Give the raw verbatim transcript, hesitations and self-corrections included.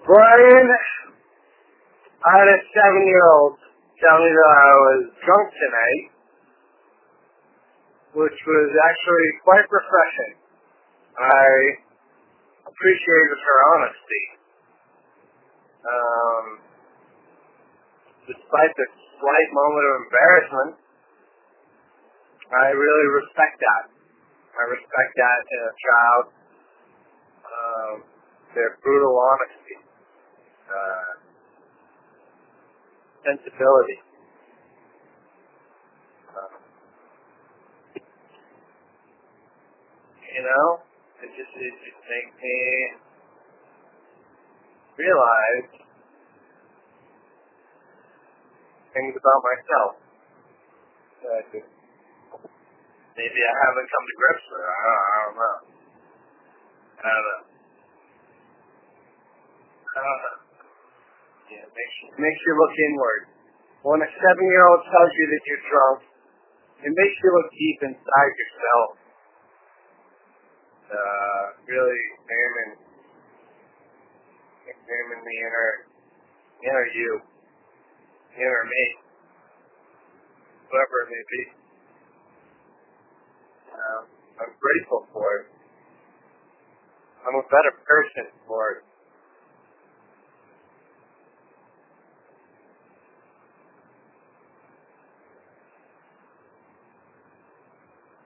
Brian, I had a seven-year-old tell me that I was drunk tonight, which was actually quite refreshing. I appreciated her honesty. Um, despite the slight moment of embarrassment, I really respect that. I respect that in a child. Um, their brutal honesty. Uh, sensibility. Uh, you know, it just, it just makes me realize things about myself that just, maybe I haven't come to grips with. I don't, I don't know. I don't know. I don't know. Yeah, it makes, it makes you look inward. When a seven-year-old tells you that you're drunk, it makes you look deep inside yourself. Uh, really examine, examine the inner, inner you, inner me, whoever it may be. Uh, I'm grateful for it. I'm a better person for it.